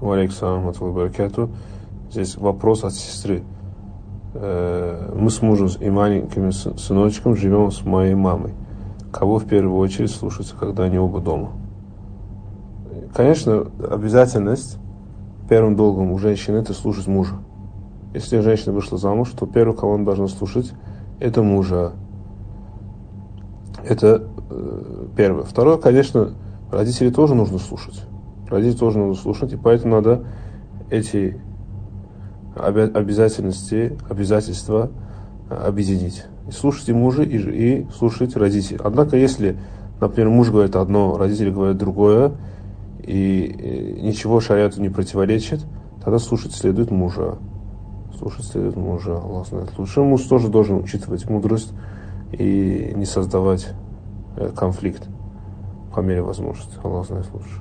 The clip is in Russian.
Алейкум баракату. Здесь вопрос от сестры. Мы с мужем и маленьким сыночком живем с моей мамой. Кого в первую очередь слушаться, когда они оба дома? Конечно, обязательность первым долгом у женщины это слушать мужа. Если женщина вышла замуж, то первое, кого она должна слушать, это мужа. Это первое. Второе, конечно, родителей тоже нужно слушать. Родителей тоже нужно слушать, и поэтому надо эти обязательства объединить. И слушать и мужа, и слушать родителей. Однако, если, например, муж говорит одно, родители говорят другое, и ничего шариату не противоречит, тогда слушать следует мужа. Слушать следует мужа. Аллах знает лучше. Муж тоже должен учитывать мудрость и не создавать конфликт по мере возможности. Аллах знает лучше.